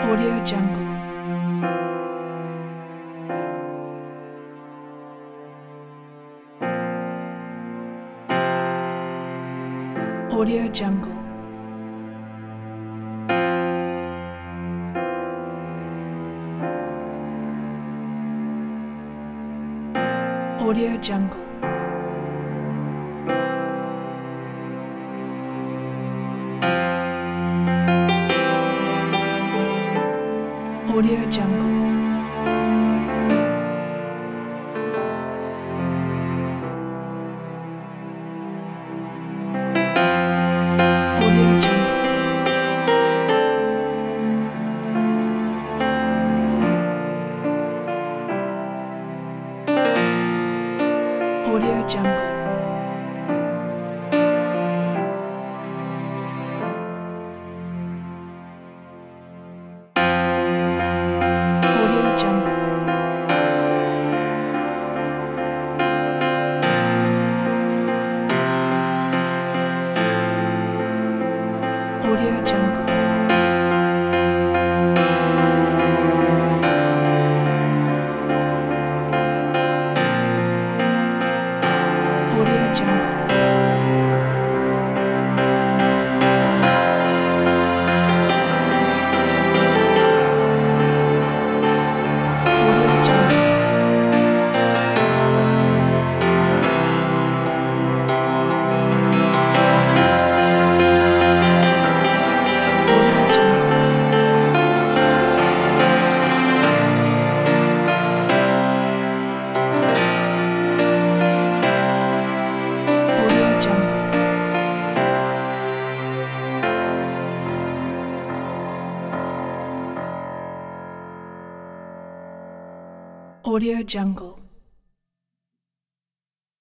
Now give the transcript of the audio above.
Audio Jungle. Audio Jungle. Audio Jungle. Audio Jungle. Audio Jungle. Audio Jungle. Audio Jungle. Audio Jungle. Audio Jungle. Audio Jungle. Audio Jungle. Audio Jungle. Audio Jungle.